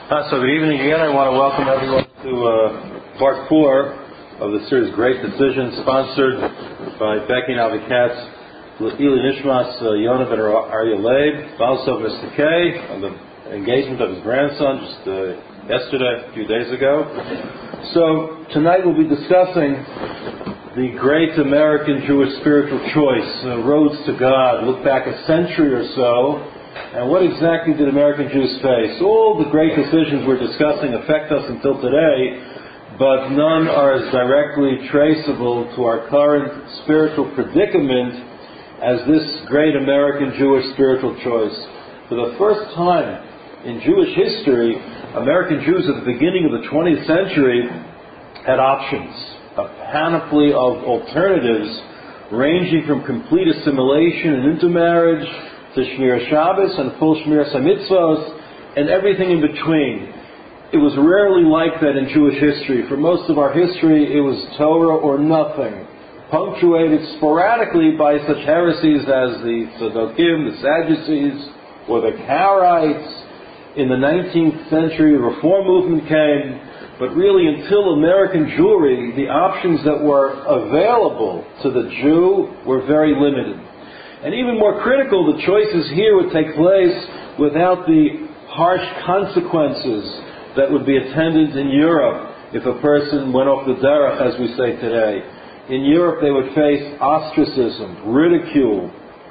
So good evening again. I want to welcome everyone to part 4 of the series Great Decisions, sponsored by Becky and Avi Katz, Ili Nishmas, Yonah ben Arya Leib, Balsov Mr. K, on the engagement of his grandson just yesterday, a few days ago. So tonight we'll be discussing the great American Jewish spiritual choice, roads to God. Look back a century or so. And what exactly did American Jews face? All the great decisions we're discussing affect us until today, but none are as directly traceable to our current spiritual predicament as this great American Jewish spiritual choice. For the first time in Jewish history, American Jews at the beginning of the 20th century had options, a panoply of alternatives ranging from complete assimilation and intermarriage to Shmir Shabbos and full Shmir Mitzvos and everything in between. It was rarely like that in Jewish history. For most of our history, it was Torah or nothing, punctuated sporadically by such heresies as the Tzaddokim, the Sadducees, or the Karaites. In the 19th century, the Reform movement came, but really until American Jewry, the options that were available to the Jew were very limited. And even more critical, the choices here would take place without the harsh consequences that would be attendant in Europe if a person went off the derech, as we say today. In Europe, they would face ostracism, ridicule,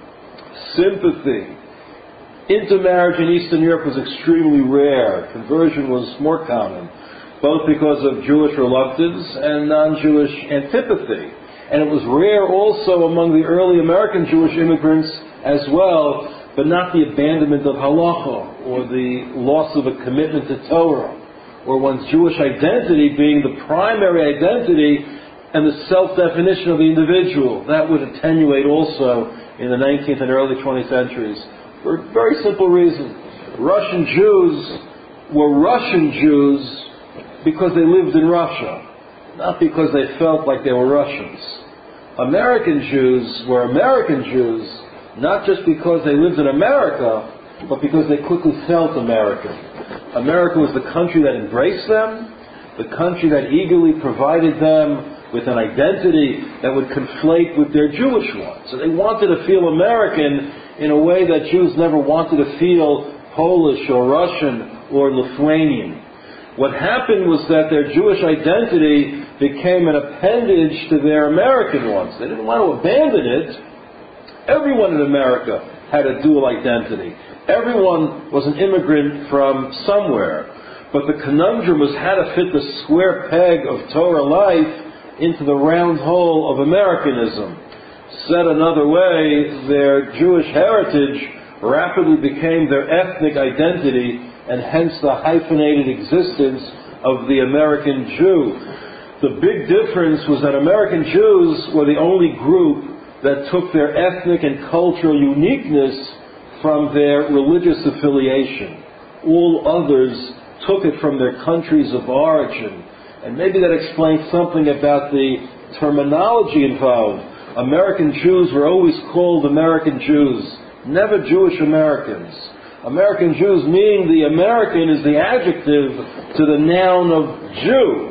sympathy. Intermarriage in Eastern Europe was extremely rare. Conversion was more common, both because of Jewish reluctance and non-Jewish antipathy. And it was rare also among the early American Jewish immigrants as well, but not the abandonment of halacha, or the loss of a commitment to Torah, or one's Jewish identity being the primary identity and the self-definition of the individual. That would attenuate also in the 19th and early 20th centuries. For a very simple reason. Russian Jews were Russian Jews because they lived in Russia, not because they felt like they were Russians. American Jews were American Jews, not just because they lived in America, but because they quickly felt American. America was the country that embraced them, the country that eagerly provided them with an identity that would conflate with their Jewish one. So they wanted to feel American in a way that Jews never wanted to feel Polish or Russian or Lithuanian. What happened was that their Jewish identity became an appendage to their American ones. They didn't want to abandon it. Everyone in America had a dual identity. Everyone was an immigrant from somewhere. But the conundrum was how to fit the square peg of Torah life into the round hole of Americanism. Said another way, their Jewish heritage rapidly became their ethnic identity, and hence the hyphenated existence of the American Jew. The big difference was that American Jews were the only group that took their ethnic and cultural uniqueness from their religious affiliation. All others took it from their countries of origin. And maybe that explains something about the terminology involved. American Jews were always called American Jews, never Jewish Americans. American Jews, meaning the American is the adjective to the noun of Jew.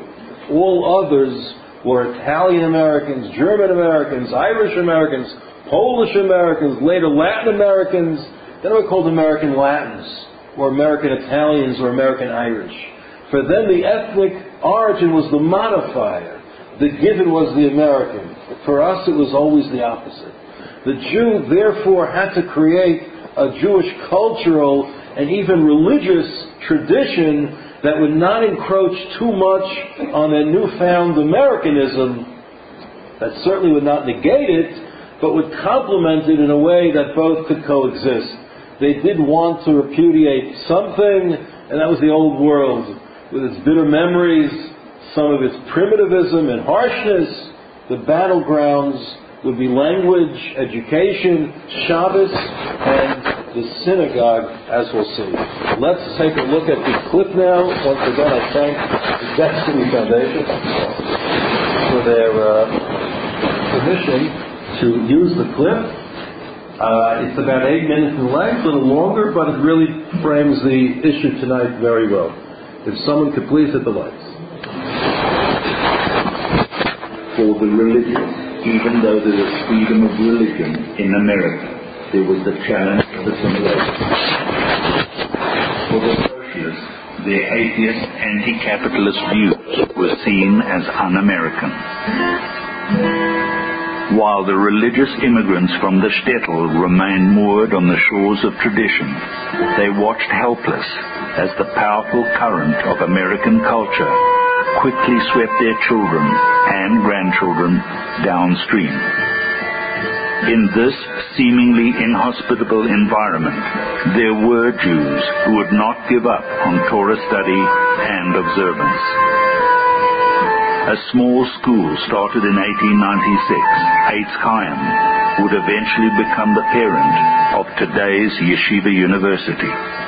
All others were Italian Americans, German Americans, Irish Americans, Polish Americans, later Latin Americans. Then they were called American Latins, or American Italians, or American Irish. For them, the ethnic origin was the modifier. The given was the American. For us, it was always the opposite. The Jew, therefore, had to create a Jewish cultural and even religious tradition that would not encroach too much on their newfound Americanism, that certainly would not negate it, but would complement it in a way that both could coexist. They did want to repudiate something, and that was the old world, with its bitter memories, some of its primitivism and harshness. The battlegrounds would be language, education, Shabbos, and the synagogue, as we'll see. Let's take a look at the clip now. Once again, I thank the Destiny Foundation for their permission to use the clip. It's about 8 minutes in length, a little longer, but it really frames the issue tonight very well. If someone could please hit the lights. For the religious, even though there was freedom of religion in America, there was the challenge of assimilation. For the socialists, their atheist, anti-capitalist views were seen as un-American. While the religious immigrants from the shtetl remained moored on the shores of tradition, they watched helpless as the powerful current of American culture quickly swept their children and grandchildren downstream. In this seemingly inhospitable environment, there were Jews who would not give up on Torah study and observance. A small school started in 1896, Eitz Chaim, would eventually become the parent of today's Yeshiva University.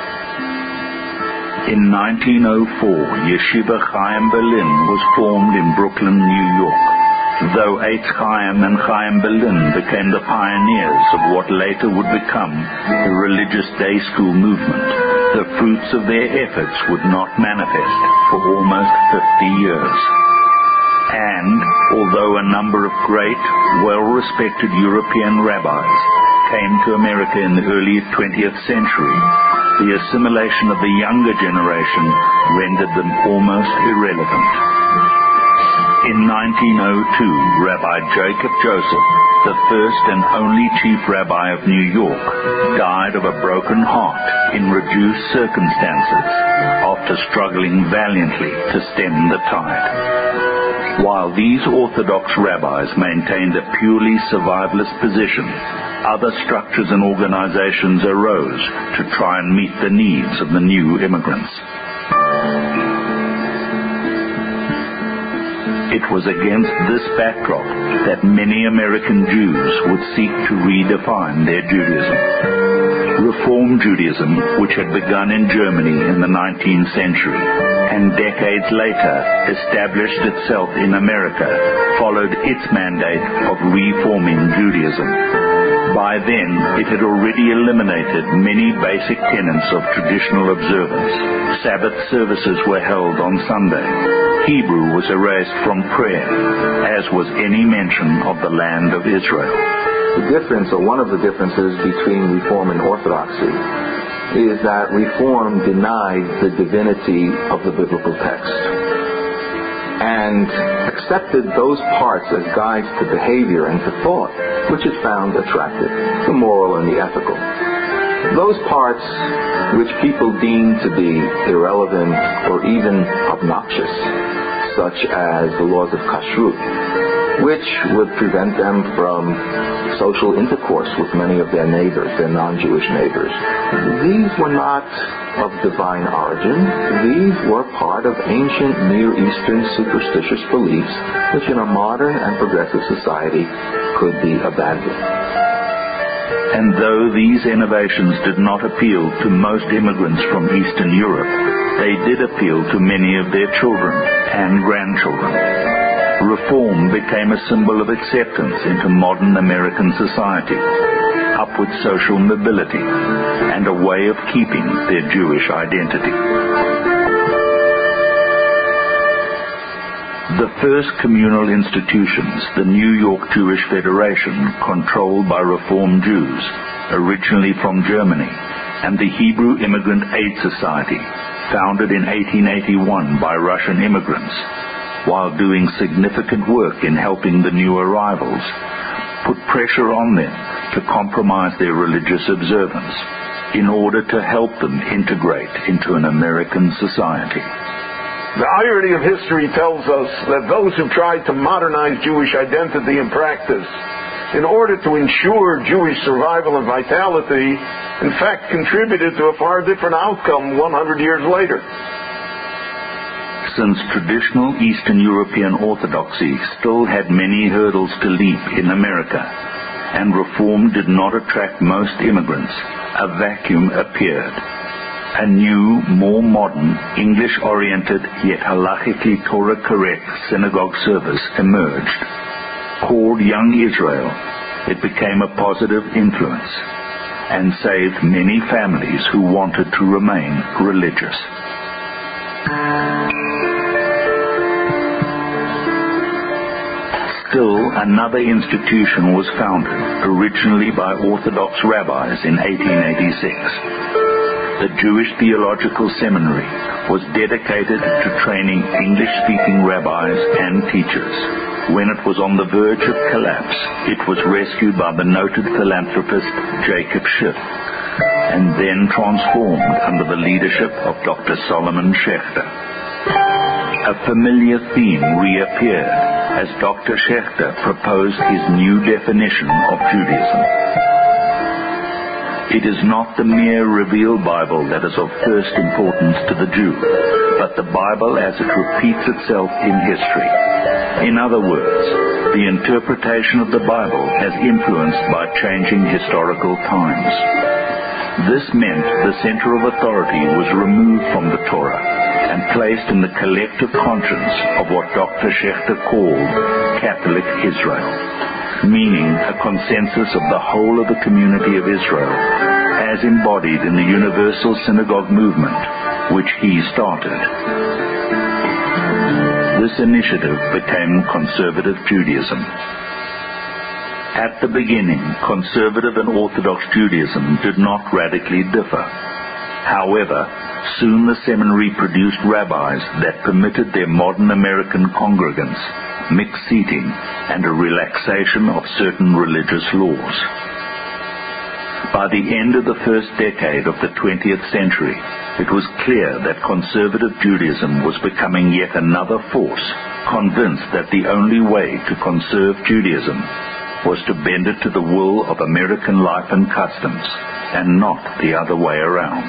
In 1904, Yeshiva Chaim Berlin was formed in Brooklyn, New York. Though Eitz Chaim and Chaim Berlin became the pioneers of what later would become the religious day school movement, the fruits of their efforts would not manifest for almost 50 years. And, although a number of great, well-respected European rabbis came to America in the early 20th century, the assimilation of the younger generation rendered them almost irrelevant. In 1902, Rabbi Jacob Joseph, the first and only chief rabbi of New York, died of a broken heart in reduced circumstances after struggling valiantly to stem the tide. While these Orthodox rabbis maintained a purely survivalist position, other structures and organizations arose to try and meet the needs of the new immigrants. It was against this backdrop that many American Jews would seek to redefine their Judaism. Reform Judaism, which had begun in Germany in the 19th century and decades later established itself in America, followed its mandate of reforming Judaism. By then, it had already eliminated many basic tenets of traditional observance. Sabbath services were held on Sunday. Hebrew was erased from prayer, as was any mention of the land of Israel. The difference, or one of the differences between Reform and Orthodoxy, is that Reform denied the divinity of the biblical text and accepted those parts as guides to behavior and to thought, which it found attractive, the moral and the ethical. Those parts which people deemed to be irrelevant or even obnoxious, such as the laws of kashrut, which would prevent them from social intercourse with many of their neighbors, their non-Jewish neighbors. These were not of divine origin. These were part of ancient Near Eastern superstitious beliefs which in a modern and progressive society could be abandoned. And though these innovations did not appeal to most immigrants from Eastern Europe, they did appeal to many of their children and grandchildren. Reform became a symbol of acceptance into modern American society, upward social mobility, and a way of keeping their Jewish identity. The first communal institutions, the New York Jewish Federation, controlled by Reform Jews, originally from Germany, and the Hebrew Immigrant Aid Society, founded in 1881 by Russian immigrants, while doing significant work in helping the new arrivals, put pressure on them to compromise their religious observance in order to help them integrate into an American society. The irony of history tells us that those who tried to modernize Jewish identity and practice in order to ensure Jewish survival and vitality, in fact, contributed to a far different outcome 100 years later. Since traditional Eastern European Orthodoxy still had many hurdles to leap in America, and Reform did not attract most immigrants, a vacuum appeared. A new, more modern, English-oriented, yet halachically Torah-correct synagogue service emerged. Called Young Israel, it became a positive influence and saved many families who wanted to remain religious. Still, another institution was founded, originally by Orthodox rabbis in 1886. The Jewish Theological Seminary was dedicated to training English-speaking rabbis and teachers. When it was on the verge of collapse, it was rescued by the noted philanthropist Jacob Schiff, and then transformed under the leadership of Dr. Solomon Schechter. A familiar theme reappeared as Dr. Schechter proposed his new definition of Judaism. It is not the mere revealed Bible that is of first importance to the Jew, but the Bible as it repeats itself in history. In other words, the interpretation of the Bible as influenced by changing historical times. This meant the center of authority was removed from the Torah and placed in the collective conscience of what Dr. Schechter called Catholic Israel, meaning a consensus of the whole of the community of Israel, as embodied in the Universal Synagogue movement, which he started. This initiative became Conservative Judaism. At the beginning, Conservative and Orthodox Judaism did not radically differ. However, soon the seminary produced rabbis that permitted their modern American congregants mixed seating and a relaxation of certain religious laws. By the end of the first decade of the 20th century, it was clear that Conservative Judaism was becoming yet another force, convinced that the only way to conserve Judaism was to bend it to the will of American life and customs, and not the other way around.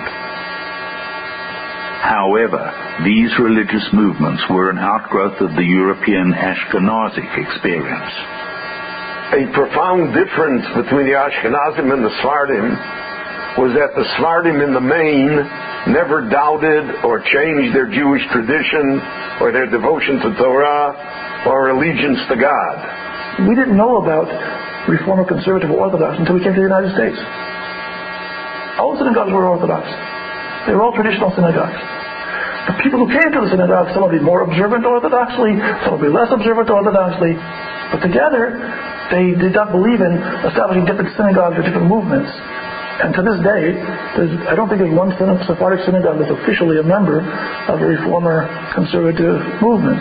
However, these religious movements were an outgrowth of the European Ashkenazic experience. A profound difference between the Ashkenazim and the Sephardim was that the Sephardim in the main never doubted or changed their Jewish tradition or their devotion to Torah or allegiance to God. We didn't know about Reform or Conservative or Orthodox until we came to the United States. All synagogues were Orthodox. They were all traditional synagogues. The people who came to the synagogue, some would be more observant orthodoxly, some would be less observant orthodoxly, but together they did not believe in establishing different synagogues or different movements. And to this day, I don't think there's one Sephardic synagogue that's officially a member of a Reformer Conservative movement.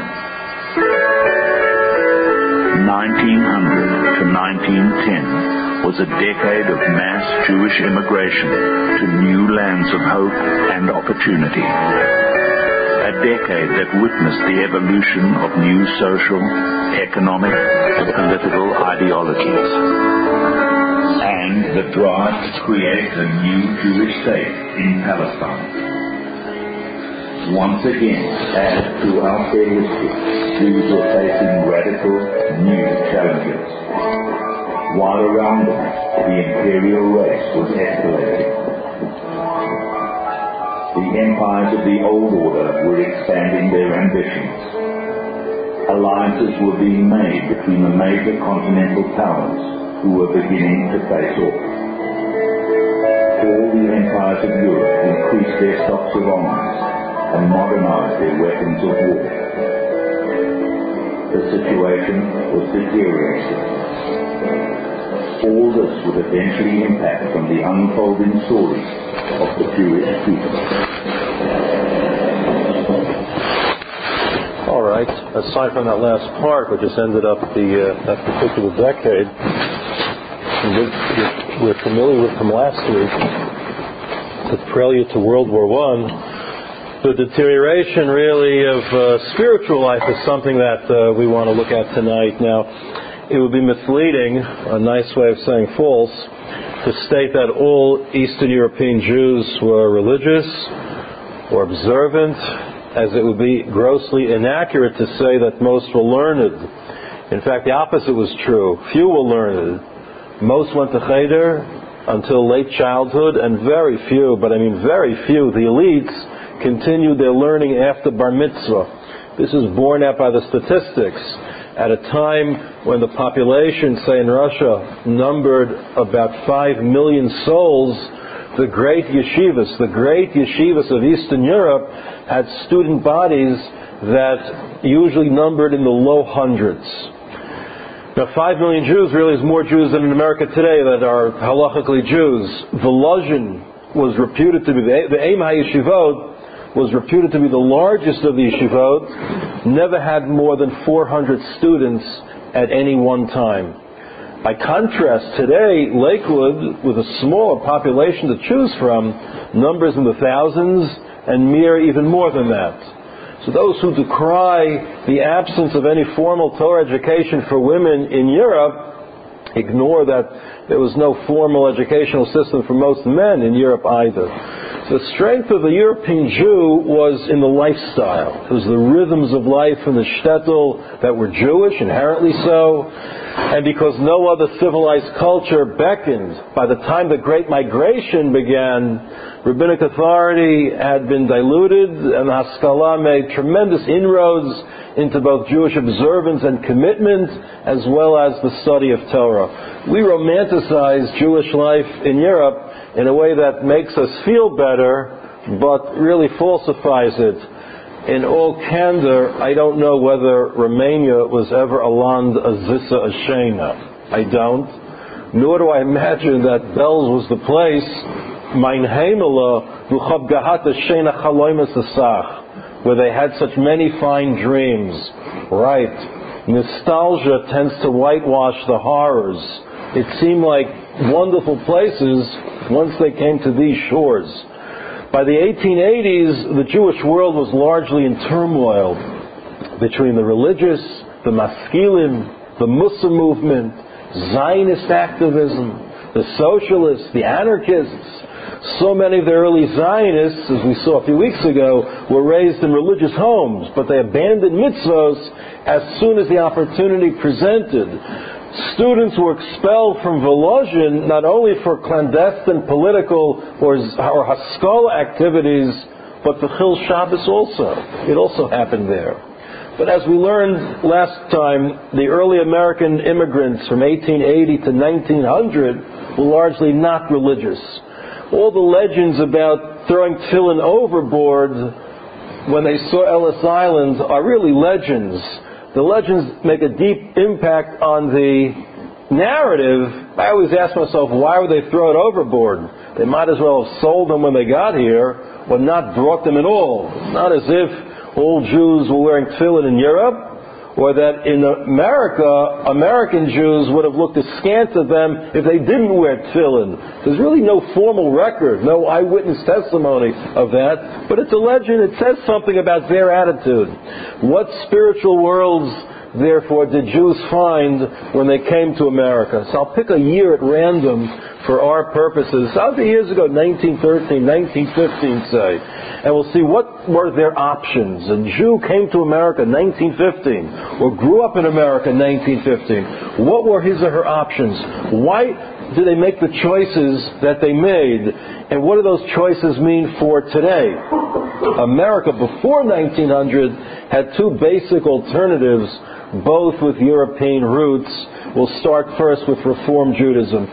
1900 to 1910 was a decade of mass Jewish immigration to new lands of hope and opportunity. A decade that witnessed the evolution of new social, economic, and political ideologies, and the drive to create a new Jewish state in Palestine. Once again, as throughout their history, Jews were facing radical, new challenges. While around them, the imperial race was escalating. The empires of the old order were expanding their ambitions. Alliances were being made between the major continental powers who were beginning to face off. All the empires of Europe increased their stocks of arms and modernized their weapons of war. The situation was deteriorating. All this would eventually impact on the unfolding story of the Jewish people. All right. Aside from that last part, which just ended up that particular decade, we're familiar with from last week, the prelude to World War I. The deterioration, really, of spiritual life is something that we want to look at tonight. Now, it would be misleading, a nice way of saying false, to state that all Eastern European Jews were religious or observant, as it would be grossly inaccurate to say that most were learned. In fact, the opposite was true. Few were learned. Most went to Cheder until late childhood, and very few, but I mean very few, the elites, continued their learning after bar mitzvah. This is borne out by the statistics. At a time when the population, say in Russia, numbered about 5 million souls the great yeshivas. The great yeshivas of Eastern Europe had student bodies that usually numbered in the low hundreds. Now, 5 million Jews really is more Jews than in America today that are halachically Jews. Volozhin was reputed to be, the Eim HaYeshivot was reputed to be the largest of the yeshivot, never had more than 400 students at any one time. By contrast, today, Lakewood, with a smaller population to choose from, numbers in the thousands, and Mir even more than that. So those who decry the absence of any formal Torah education for women in Europe ignore that there was no formal educational system for most men in Europe either. The strength of the European Jew was in the lifestyle. It was the rhythms of life in the shtetl that were Jewish, inherently so, and because no other civilized culture beckoned. By the time the Great Migration began, rabbinic authority had been diluted, and the Haskalah made tremendous inroads into both Jewish observance and commitment, as well as the study of Torah. We romanticize Jewish life in Europe in a way that makes us feel better, but really falsifies it. In all candor, I don't know whether Romania was ever a land Azissa Ashena. I don't. Nor do I imagine that Belz was the place, Mein Heimela, Vuchab Gahat Ashena Chaloimas Asach, where they had such many fine dreams. Right. Nostalgia tends to whitewash the horrors. It seemed like wonderful places once they came to these shores. By the 1880s, the Jewish world was largely in turmoil between the religious, the maskilim, the Mussar movement, Zionist activism, the socialists, the anarchists. So many of the early Zionists, as we saw a few weeks ago, were raised in religious homes, but they abandoned mitzvos as soon as the opportunity presented. Students were expelled from Volozhin not only for clandestine political or Haskalah activities, but for Chil Shabbos also. It also happened there. But as we learned last time, the early American immigrants from 1880 to 1900 were largely not religious. All the legends about throwing tefillin overboard when they saw Ellis Island are really legends. The legends make a deep impact on the narrative. I always ask myself, why would they throw it overboard? They might as well have sold them when they got here, or not brought them at all. It's not as if all Jews were wearing tefillin in Europe, or that in America, American Jews would have looked askance at them if they didn't wear tefillin. There's really no formal record, no eyewitness testimony of that, but it's a legend. It says something about their attitude. What spiritual worlds, therefore, did Jews find when they came to America? So I'll pick a year at random for our purposes. 100 years ago, 1913, 1915, say. And we'll see what were their options. A Jew came to America in 1915, or grew up in America in 1915. What were his or her options? Why did they make the choices that they made? And what do those choices mean for today? America before 1900 had two basic alternatives, both with European roots. We'll start first with Reform Judaism.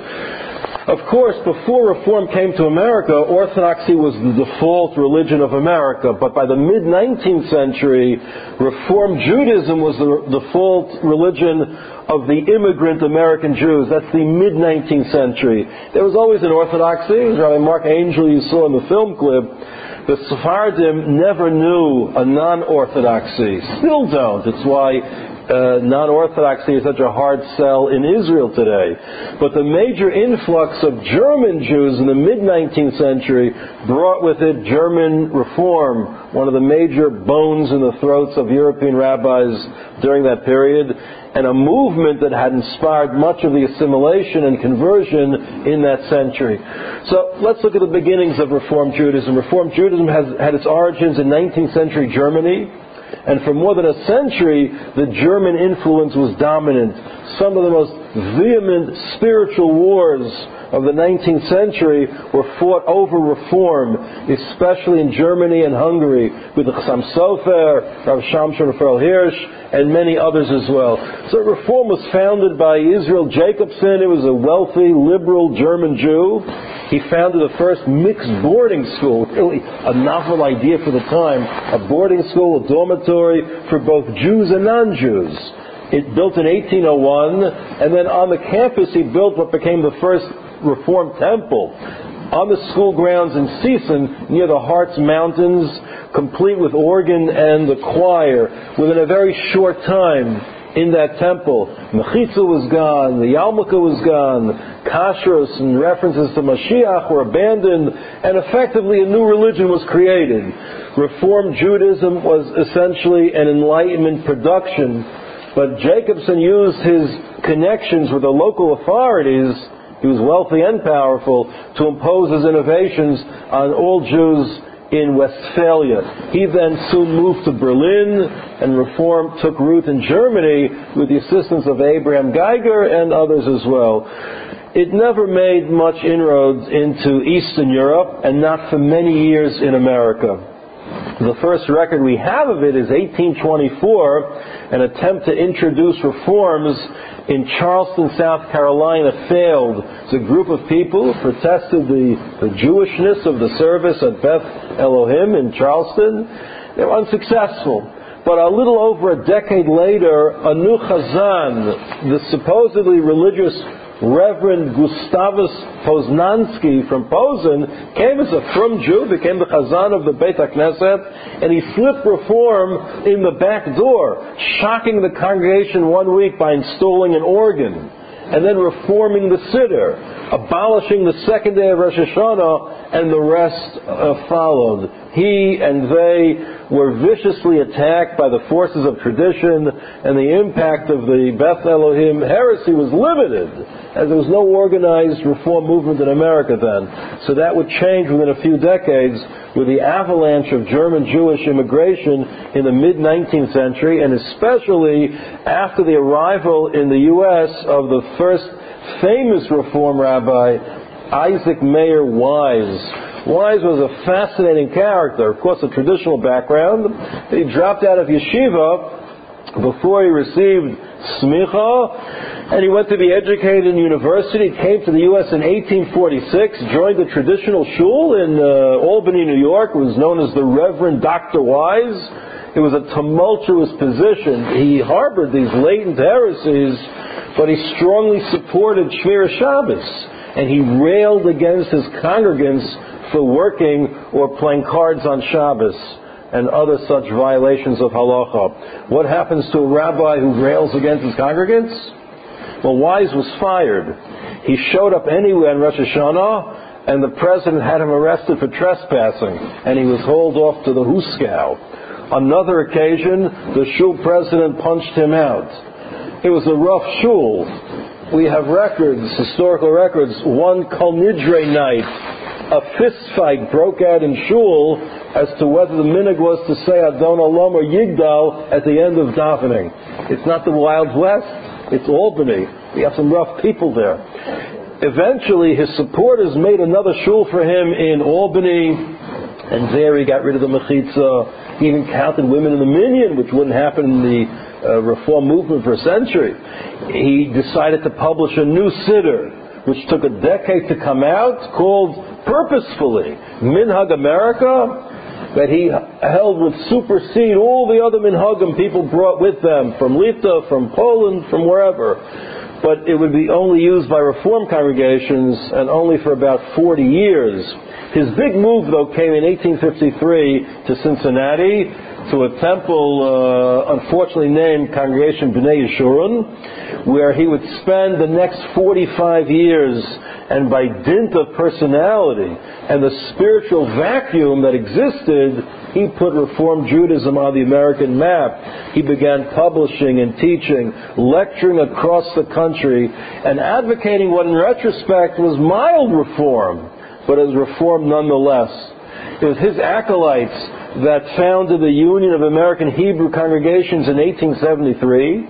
Of course, before Reform came to America, Orthodoxy was the default religion of America. But by the mid-19th century, Reform Judaism was the default religion of the immigrant American Jews. That's the mid-19th century. There was always an Orthodoxy. As Rabbi Mark Angel, you saw in the film clip, the Sephardim never knew a non-Orthodoxy. Still don't. It's why non-Orthodoxy is such a hard sell in Israel today. But the major influx of German Jews in the mid-19th century brought with it German reform, one of the major bones in the throats of European rabbis during that period, and a movement that had inspired much of the assimilation and conversion in that century. So let's look at the beginnings of Reform Judaism. Reform Judaism had its origins in 19th century Germany, and for more than a century, the German influence was dominant. Some of the most vehement spiritual wars of the 19th century were fought over reform, especially in Germany and Hungary, with the Chassam Sofer, Rav Shamshon Raphael Hirsch, and many others as well. So reform was founded by Israel Jacobson. It was a wealthy, liberal German Jew. He founded the first mixed boarding school, really a novel idea for the time, a boarding school, a dormitory for both Jews and non-Jews. It built in 1801, and then on the campus he built what became the first Reform temple on the school grounds in Sison near the Hartz Mountains, complete with organ and the choir. Within a very short time in that temple, Mechitza was gone, the Yarmulke was gone, kashrus and references to Mashiach were abandoned, and effectively a new religion was created. Reform Judaism was essentially an Enlightenment production, but Jacobson used his connections with the local authorities, he was wealthy and powerful, to impose his innovations on all Jews in Westphalia. He then soon moved to Berlin, and reform took root in Germany with the assistance of Abraham Geiger and others as well. It never made much inroads into Eastern Europe, and not for many years in America. The first record we have of it is 1824, an attempt to introduce reforms in Charleston, South Carolina, failed. It's a group of people who protested the Jewishness of the service at Beth Elohim in Charleston. They were unsuccessful. But a little over a decade later, a new Chazan, the supposedly religious Reverend Gustavus Poznansky from Posen, came as a frum Jew, became the Chazan of the Beit HaKnesset, and he slipped reform in the back door, shocking the congregation one week by installing an organ, and then reforming the Siddur, abolishing the second day of Rosh Hashanah, and the rest followed. He and they were viciously attacked by the forces of tradition, and the impact of the Beth Elohim heresy was limited, as there was no organized reform movement in America then. So that would change within a few decades with the avalanche of German Jewish immigration in the mid-19th century, and especially after the arrival in the U.S. of the first famous reform rabbi, Isaac Mayer Wise. Wise was a fascinating character, of course a traditional background. He dropped out of yeshiva before he received smicha, and he went to be educated in university. He came to the U.S. in 1846, joined the traditional shul in Albany, New York. It was known as the Reverend Dr. Wise. It was a tumultuous position. He harbored these latent heresies, but he strongly supported Shmira Shabbos, and he railed against his congregants for working or playing cards on Shabbos and other such violations of halacha. What happens to a rabbi who rails against his congregants? Well, Wise was fired. He showed up anywhere on Rosh Hashanah, and the president had him arrested for trespassing, and he was hauled off to the Huskow. Another occasion, the shul president punched him out. It was a rough shul. We have records, historical records. One Kol Nidre night, a fist fight broke out in shul as to whether the minhag was to say Adon Olam or Yigdal at the end of davening. It's not the Wild West, it's Albany. We have some rough people there. Eventually, his supporters made another shul for him in Albany, and there he got rid of the mechitza. He even counted women in the minyan, which wouldn't happen in the reform movement for a century. He decided to publish a new siddur, which took a decade to come out, called purposefully Minhag America, that he held would supersede all the other minhagim people brought with them from Litva, from Poland, from wherever. But it would be only used by reform congregations, and only for about 40 years. His big move, though, came in 1853 to Cincinnati, to a temple unfortunately named Congregation B'nai Yeshurun, where he would spend the next 45 years, and by dint of personality and the spiritual vacuum that existed, he put Reform Judaism on the American map. He began publishing and teaching, lecturing across the country, and advocating what in retrospect was mild reform, but as reform nonetheless. It was his acolytes that founded the Union of American Hebrew Congregations in 1873.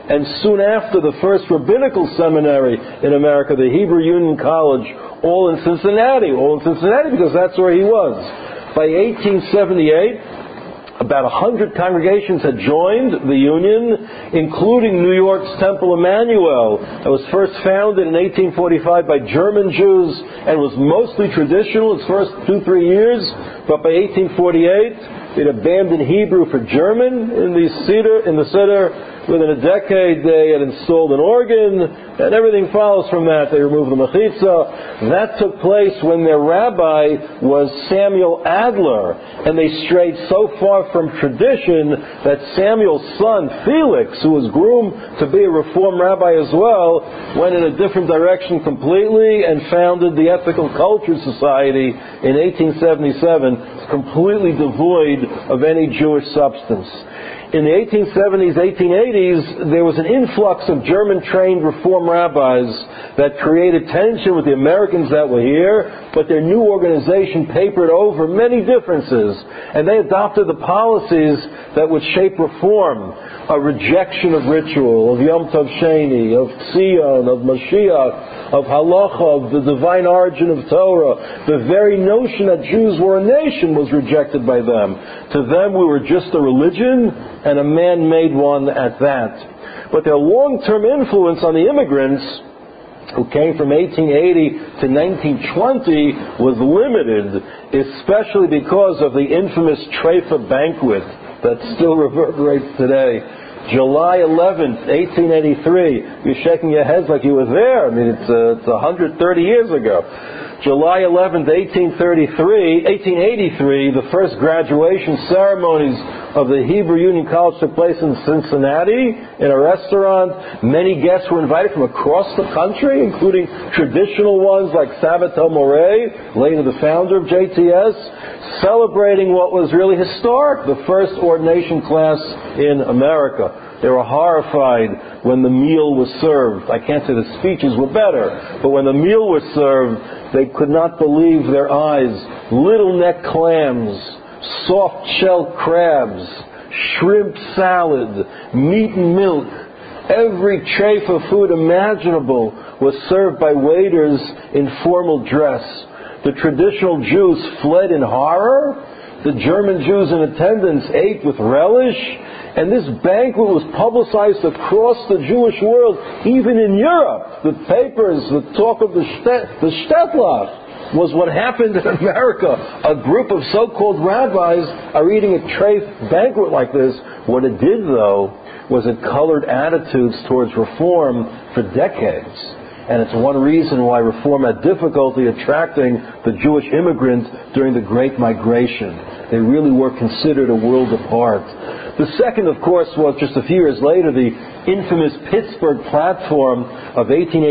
and soon after the first rabbinical seminary in America, the Hebrew Union College, all in Cincinnati because that's where he was. By 1878, about 100 congregations had joined the Union, including New York's Temple Emmanuel. It was first founded in 1845 by German Jews and was mostly traditional its first 2-3 years, but by 1848 it abandoned Hebrew for German in the Siddur. Within a decade they had installed an organ, and everything follows from that. They removed the mechitza. That took place when their rabbi was Samuel Adler, and they strayed so far from tradition that Samuel's son, Felix, who was groomed to be a Reform rabbi as well, went in a different direction completely and founded the Ethical Culture Society in 1877, completely devoid of any Jewish substance. In the 1870s, 1880s, there was an influx of German-trained Reform rabbis that created tension with the Americans that were here, but their new organization papered over many differences, and they adopted the policies that would shape Reform: a rejection of ritual, of Yom Tov Sheni, of Tzion, of Mashiach, of Halacha, of the divine origin of Torah. The very notion that Jews were a nation was rejected by them. To them, we were just a religion, and a man-made one at that. But their long-term influence on the immigrants who came from 1880 to 1920 was limited, especially because of the infamous Treifa banquet that still reverberates today. July 11th, 1883. You're shaking your heads like you were there. I mean, it's 130 years ago. July 11th, 1883, the first graduation ceremonies of the Hebrew Union College took place in Cincinnati in a restaurant. Many guests were invited from across the country, including traditional ones like Sabato Morey, later the founder of JTS, celebrating what was really historic, the first ordination class in America. They were horrified when the meal was served. I can't say the speeches were better, but when the meal was served, they could not believe their eyes. Little neck clams, soft shell crabs, shrimp salad, meat and milk. Every tray of food imaginable was served by waiters in formal dress. The traditional Jews fled in horror. The German Jews in attendance ate with relish. And this banquet was publicized across the Jewish world, even in Europe. The papers, the talk of the Shtetlach was what happened in America. A group of so-called rabbis are eating a treif banquet like this. What it did, though, was it colored attitudes towards Reform for decades. And it's one reason why Reform had difficulty attracting the Jewish immigrants during the Great Migration. They really were considered a world apart. The second, of course, was just a few years later, the infamous Pittsburgh Platform of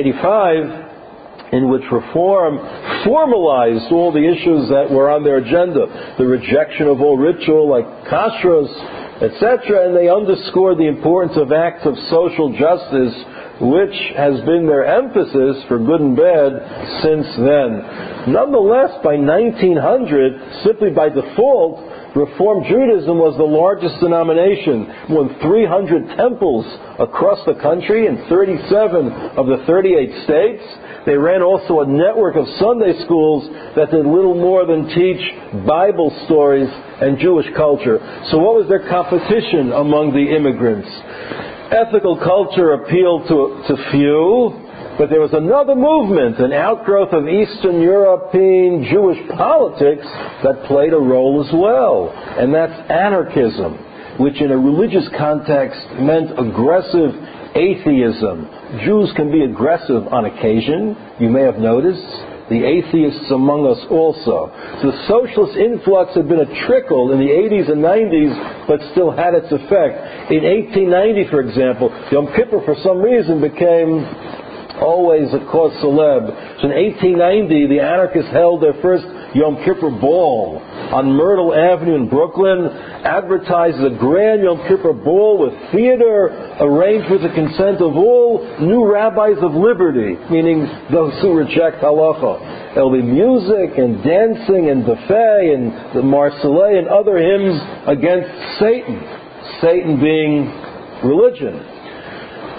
1885, in which Reform formalized all the issues that were on their agenda, the rejection of all ritual like kashrus, etc., and they underscored the importance of acts of social justice, which has been their emphasis for good and bad since then. Nonetheless, by 1900, simply by default, Reform Judaism was the largest denomination, more than 300 temples across the country in 37 of the 38 states. They ran also a network of Sunday schools that did little more than teach Bible stories and Jewish culture. So what was their competition among the immigrants? Ethical culture appealed to few, but there was another movement, an outgrowth of Eastern European Jewish politics that played a role as well, and that's anarchism, which in a religious context meant aggressive atheism. Jews can be aggressive on occasion, you may have noticed. The atheists among us also. So the socialist influx had been a trickle in the 80s and 90s, but still had its effect. In 1890, for example, Yom Kippur for some reason became always a cause celeb. So in 1890, the anarchists held their first Yom Kippur ball on Myrtle Avenue in Brooklyn, advertised a grand Yom Kippur ball with theater arranged with the consent of all new rabbis of liberty, meaning those who reject halacha. There'll be music and dancing and buffet and the Marseillaise and other hymns against Satan. Satan being religion.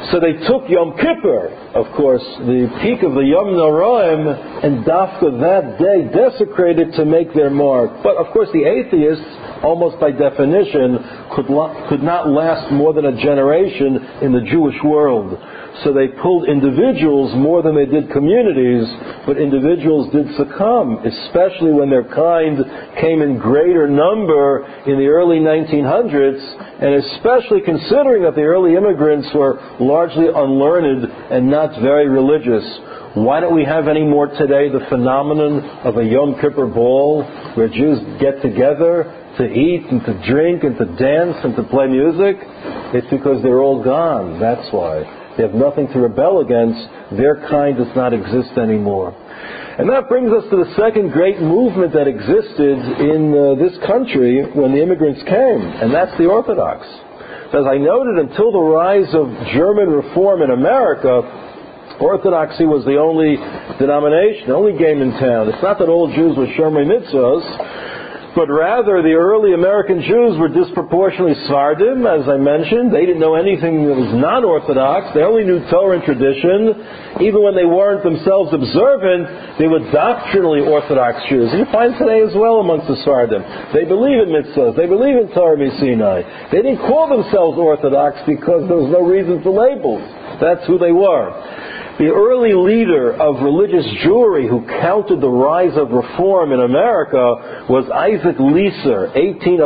So they took Yom Kippur, of course, the peak of the Yom Noraim, and Dafka that day desecrated to make their mark. But of course the atheists, almost by definition, could not last more than a generation in the Jewish world. So they pulled individuals more than they did communities, but individuals did succumb, especially when their kind came in greater number in the early 1900s, and especially considering that the early immigrants were largely unlearned and not very religious. Why don't we have any more today the phenomenon of a Yom Kippur ball where Jews get together to eat and to drink and to dance and to play music? It's because they're all gone. That's why. They have nothing to rebel against. Their kind does not exist anymore. And that brings us to the second great movement that existed in this country when the immigrants came, and that's the Orthodox. As I noted, until the rise of German reform in America, Orthodoxy was the only denomination, the only game in town. It's not that all Jews were Shomrei Mitzvos, but rather the early American Jews were disproportionately Sephardim, as I mentioned. They didn't know anything that was non-Orthodox. They only knew Torah and tradition. Even when they weren't themselves observant, they were doctrinally Orthodox Jews. And you find today as well amongst the Sephardim. They believe in mitzvahs. They believe in Torah Sinai. They didn't call themselves Orthodox because there was no reason for labels. That's who they were. The early leader of religious Jewry who countered the rise of reform in America was Isaac Leeser,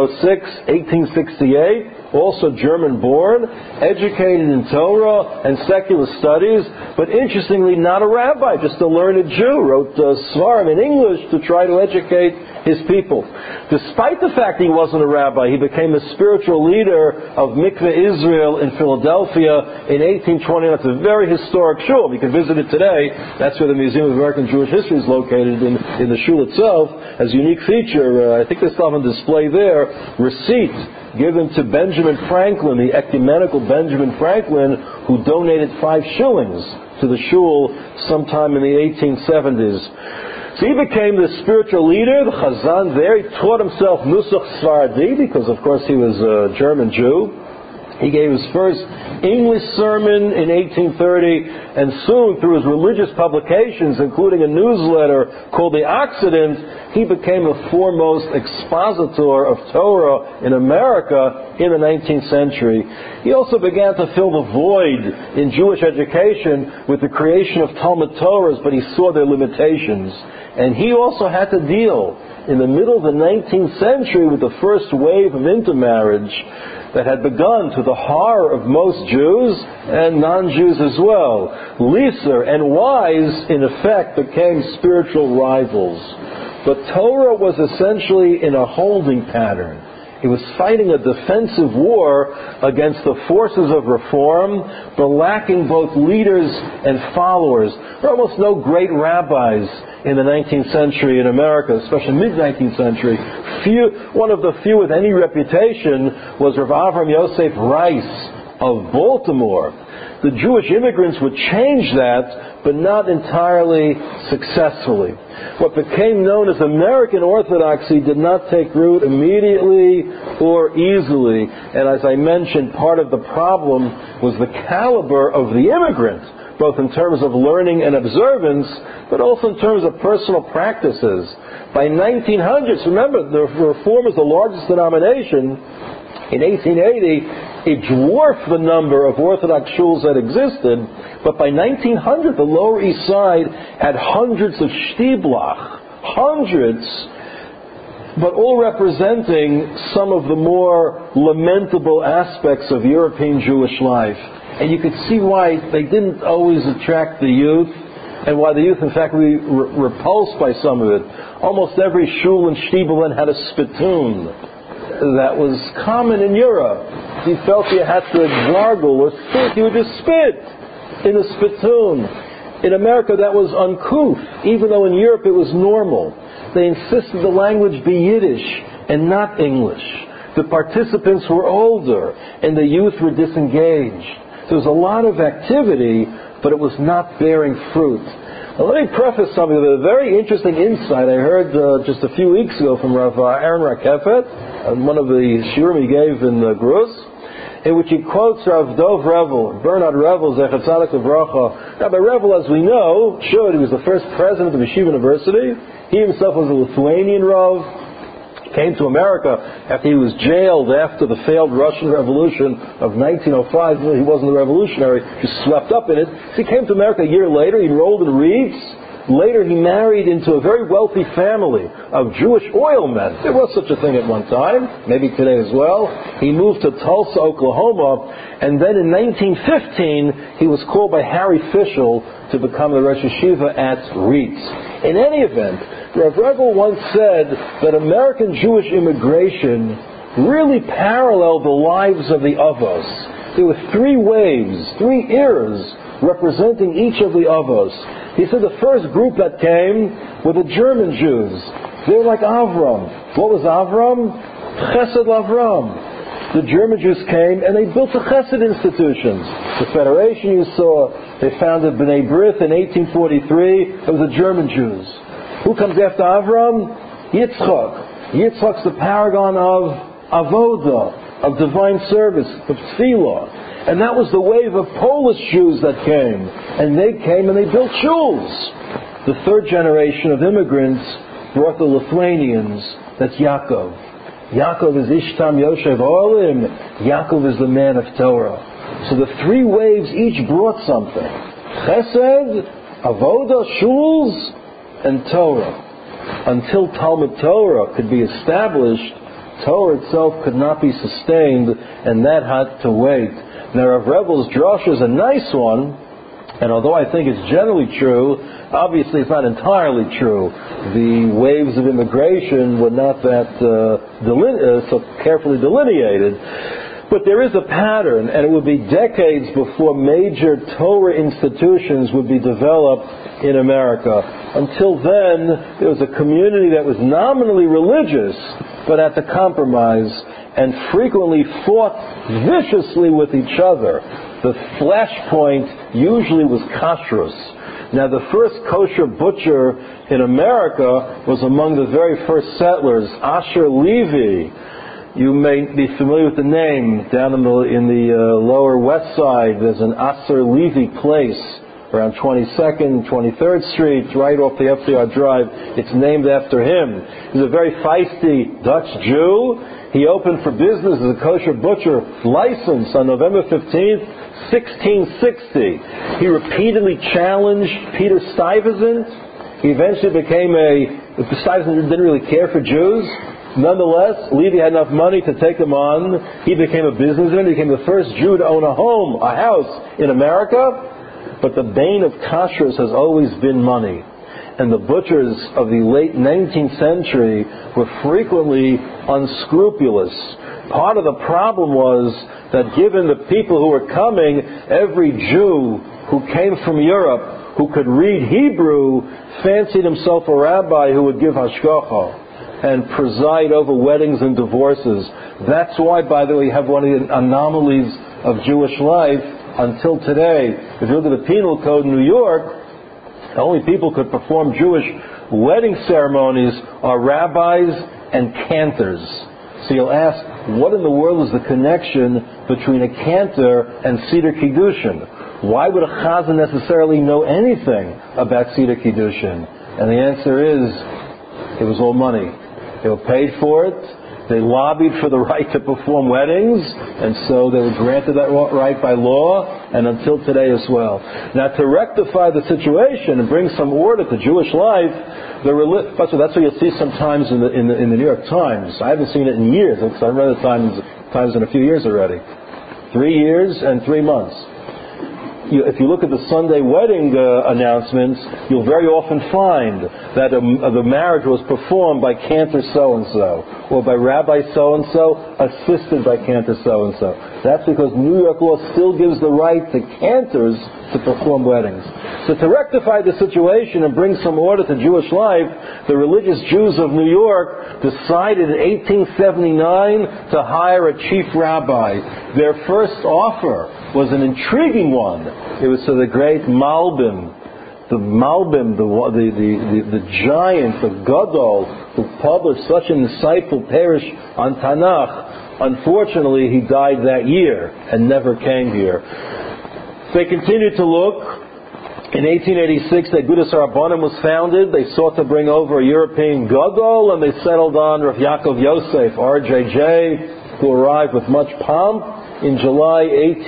1806-1868, also German-born, educated in Torah and secular studies, but interestingly not a rabbi, just a learned Jew, wrote Svarim in English to try to educate his people. Despite the fact he wasn't a rabbi, he became the spiritual leader of Mikveh Israel in Philadelphia in 1820. That's a very historic shul. You can visit it today. That's where the Museum of American Jewish History is located in the shul itself. As a unique feature, I think they still have on display there, receipt given to Benjamin Franklin, the ecumenical Benjamin Franklin, who donated 5 shillings to the shul sometime in the 1870s. So he became the spiritual leader, the Chazan there. He taught himself Nusach Sfaradi because, of course, he was a German Jew. He gave his first English sermon in 1830, and soon, through his religious publications, including a newsletter called The Occident, he became the foremost expositor of Torah in America in the 19th century. He also began to fill the void in Jewish education with the creation of Talmud Torahs, but he saw their limitations. And he also had to deal in the middle of the 19th century with the first wave of intermarriage that had begun to the horror of most Jews and non-Jews as well. Leeser and Wise, in effect, became spiritual rivals. But Torah was essentially in a holding pattern. It was fighting a defensive war against the forces of reform, but lacking both leaders and followers. There were almost no great rabbis in the 19th century in America, especially mid-19th century. One of the few with any reputation was Rav Avram Yosef Rice of Baltimore. The Jewish immigrants would change that, but not entirely successfully. What became known as American Orthodoxy did not take root immediately or easily. And as I mentioned, part of the problem was the caliber of the immigrant, both in terms of learning and observance, but also in terms of personal practices. By 1900s, remember, the Reform is the largest denomination. In 1880, it dwarfed the number of Orthodox shuls that existed, but by 1900, the Lower East Side had hundreds of shtiblach, hundreds, but all representing some of the more lamentable aspects of European Jewish life. And you could see why they didn't always attract the youth, and why the youth, in fact, were repulsed by some of it. Almost every shul and shtibel then had a spittoon. That was common in Europe. If you felt you had to gargle or spit, you would just spit in a spittoon. In America, that was uncouth, even though in Europe it was normal. They insisted the language be Yiddish and not English. The participants were older, and the youth were disengaged. There was a lot of activity, but it was not bearing fruit. Now, let me preface something with a very interesting insight I heard just a few weeks ago from Rav Aaron Rakefet, one of the shiurim he gave in Gruz. in which he quotes Rav Dov Revel, Bernard Revel, Zecher Tzaddik Livracha. Rabbi Revel, as we know, he was the first president of Yeshiva University. He himself was a Lithuanian Rav. Came to America after he was jailed after the failed Russian Revolution of 1905. He wasn't a revolutionary, just swept up in it. So he came to America a year later. He enrolled in Reeds. Later he married into a very wealthy family of Jewish oil men. There was such a thing at one time, maybe today as well. He moved to Tulsa, Oklahoma, and then in 1915 he was called by Harry Fischel to become the Rosh Yeshiva at Reeds. In any event, Rav Revel once said that American Jewish immigration really paralleled the lives of the Avos. There were three waves, three eras representing each of the Avos. He said the first group that came were the German Jews. They were like Avram. What was Avram? Chesed Avram. The German Jews came and they built the Chesed institutions. The Federation you saw, they founded B'nai B'rith in 1843. It was the German Jews. Who comes after Avram? Yitzchak. Yitzchak's the paragon of Avodah, of divine service, of Tefillah. And that was the wave of Polish Jews that came. And they came and they built shuls. The third generation of immigrants brought the Lithuanians. That's Yaakov. Yaakov is Ishtam Yoshev Olim. Yaakov is the man of Torah. So the three waves each brought something. Chesed, Avodah, shuls, and Torah. Until Talmud Torah could be established, Torah itself could not be sustained, and that had to wait. Now, Rav Revel's drush is a nice one, and although I think it's generally true, obviously it's not entirely true. The waves of immigration were not that so carefully delineated. But there is a pattern, and it would be decades before major Torah institutions would be developed in America. Until then, there was a community that was nominally religious, but at the compromise, and frequently fought viciously with each other. The flashpoint usually was kashrus. Now, the first kosher butcher in America was among the very first settlers, Asher Levy. You may be familiar with the name. Down in the lower west side, there's an Asher Levy place around 22nd, 23rd Street, right off the FDR Drive. It's named after him. He's a very feisty Dutch Jew. He opened for business as a kosher butcher license on November 15th, 1660. He repeatedly challenged Peter Stuyvesant. He eventually became Stuyvesant didn't really care for Jews. Nonetheless, Levy had enough money to take him on. He became a businessman. He became the first Jew to own a house in America. But the bane of kashrus has always been money. And the butchers of the late 19th century were frequently unscrupulous. Part of the problem was that given the people who were coming, every Jew who came from Europe who could read Hebrew fancied himself a rabbi who would give hashgacha and preside over weddings and divorces. That's why, by the way, you have one of the anomalies of Jewish life until today. If you look at the penal code in New York, the only people who could perform Jewish wedding ceremonies are rabbis and cantors. So you'll ask, what in the world is the connection between a cantor and Seder Kiddushin? Why would a chazan necessarily know anything about Seder Kiddushin? And the answer is, it was all money. They were paid for it. They lobbied for the right to perform weddings, and so they were granted that right by law, and until today as well. Now, to rectify the situation and bring some order to Jewish life, that's what you'll see sometimes in the New York Times. I haven't seen it in years, because I've read the Times in a few years already. 3 years and 3 months. If you look at the Sunday wedding announcements, you'll very often find that the marriage was performed by cantor so-and-so, or by rabbi so-and-so, assisted by cantor so-and-so. That's because New York law still gives the right to cantors to perform weddings. So to rectify the situation and bring some order to Jewish life, the religious Jews of New York decided in 1879 to hire a chief rabbi. Their first offer was an intriguing one. It was to the great Malbim, the giant, the Gadol, who published such an insightful parish on Tanakh, Unfortunately, he died that year and never came here. They continued to look. In 1886, the Agudas HaRabbanim was founded. They sought to bring over a European Gadol, and they settled on Rav Yaakov Yosef, RJJ, who arrived with much pomp in July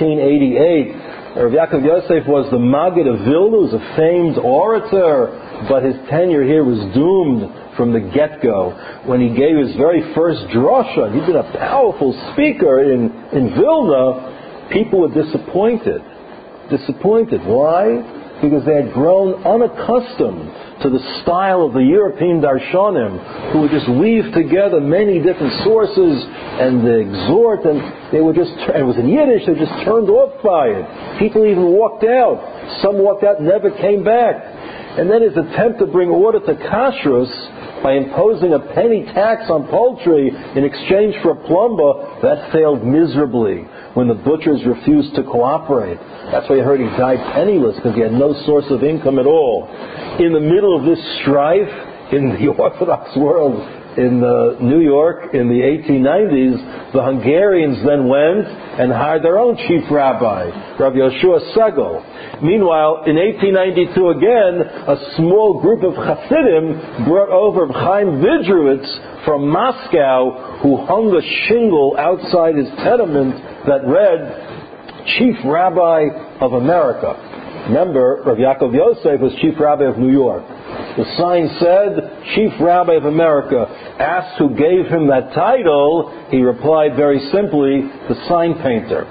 1888. Rav Yaakov Yosef was the Maggid of Vilna, was a famed orator, but his tenure here was doomed from the get-go. When he gave his very first drasha, he'd been a powerful speaker in Vilna, people were disappointed. Why? Because they had grown unaccustomed to the style of the European darshanim, who would just weave together many different sources and exhort, and they were just, and it was in Yiddish, they just turned off by it. People even walked out. Some walked out and never came back. And then his attempt to bring order to kashrus by imposing a penny tax on poultry in exchange for a plumber, that failed miserably when the butchers refused to cooperate. That's why you heard he died penniless, because he had no source of income at all. In the middle of this strife in the Orthodox world in New York in the 1890s, the Hungarians then went and hired their own chief rabbi, Rav Yoshua Segal. Meanwhile, in 1892 again, a small group of Hasidim brought over Chaim Vidrowitz from Moscow, who hung a shingle outside his tenement that read, Chief Rabbi of America. Remember, Rav Yaakov Yosef was Chief Rabbi of New York. The sign said, Chief Rabbi of America. Asked who gave him that title, he replied very simply, the sign painter.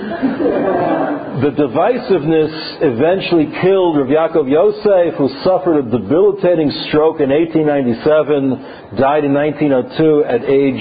The divisiveness eventually killed Rav Yaakov Yosef, who suffered a debilitating stroke in 1897, died in 1902 at age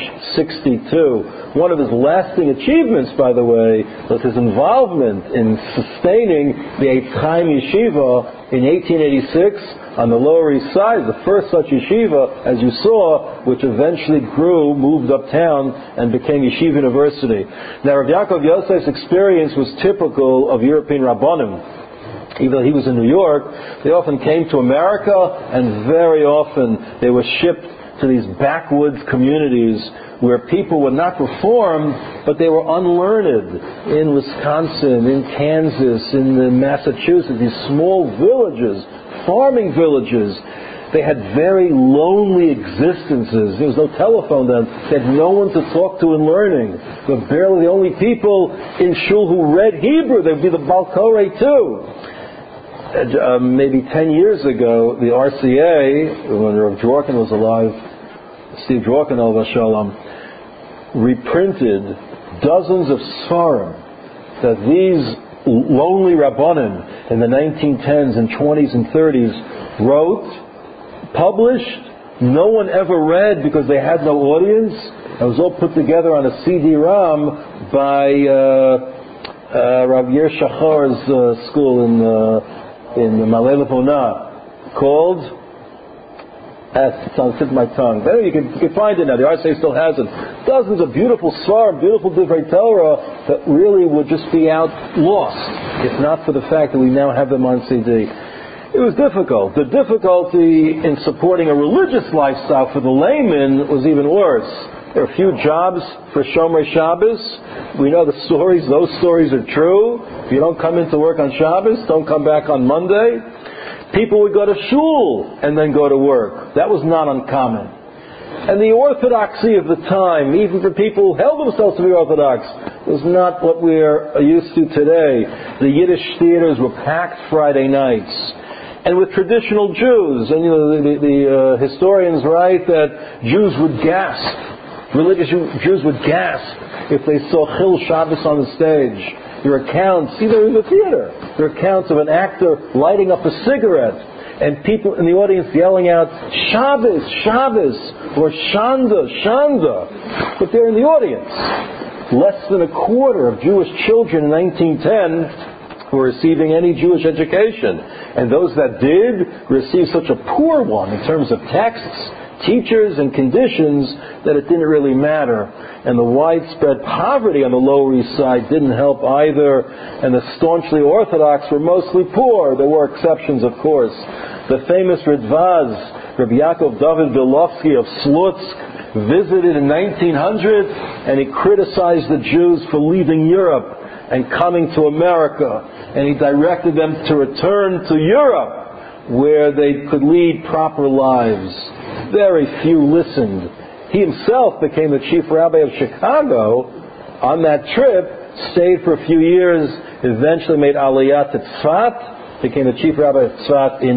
62. One of his lasting achievements, by the way, was his involvement in sustaining the Eitz Chaim Yeshiva in 1886 on the Lower East Side, the first such yeshiva, as you saw, which eventually grew, moved uptown, and became Yeshiva University. Now, Rav Yaakov Yosef's experience was typical of European Rabbanim. Even though he was in New York, they often came to America, and very often they were shipped to these backwoods communities where people were not reformed, but they were unlearned. In Wisconsin, in Kansas, in Massachusetts, these small villages, farming villages, they had very lonely existences. There was no telephone then. They had no one to talk to in learning. They were barely the only people in shul who read Hebrew. They would be the Baal Koreh too. Maybe 10 years ago, the RCA, when Rav Dworkin was alive, Steve Dworkin, Olav Shalom, reprinted dozens of svarim that these lonely Rabbanim in the 1910s and 20s and 30s wrote, published, no one ever read because they had no audience. It was all put together on a CD-ROM by Rav Yer Shachar's school in Malay Lefona, called, it's on the tip of my tongue. There you can find it now. The RCA still has it. Dozens of beautiful svarim, beautiful Divrei Torah that really would just be lost if not for the fact that we now have them on CD. It was difficult. The difficulty in supporting a religious lifestyle for the layman was even worse. There are few jobs for Shomer Shabbos. We know the stories. Those stories are true. If you don't come into work on Shabbos, don't come back on Monday. People would go to shul and then go to work. That was not uncommon. And the orthodoxy of the time, even for people who held themselves to be orthodox, was not what we're used to today. The Yiddish theaters were packed Friday nights. And with traditional Jews, and the historians write that Jews would gasp, religious Jews would gasp if they saw Chil Shabbos on the stage. There are accounts, either in the theater, there are accounts of an actor lighting up a cigarette and people in the audience yelling out, Shabbos, Shabbos, or Shanda, Shanda. But they're in the audience. Less than a quarter of Jewish children in 1910 were receiving any Jewish education. And those that did received such a poor one in terms of texts, teachers, and conditions that it didn't really matter. And the widespread poverty on the Lower East Side didn't help either. And the staunchly Orthodox were mostly poor. There were exceptions, of course. The famous Ritvaz, Rabbi Yaakov David Bilovsky of Slutsk visited in 1900, and he criticized the Jews for leaving Europe and coming to America, and he directed them to return to Europe where they could lead proper lives. Very few listened. He himself became the chief rabbi of Chicago on that trip, stayed for a few years, eventually made Aliyah to Tzfat, became the chief rabbi of Tzfat in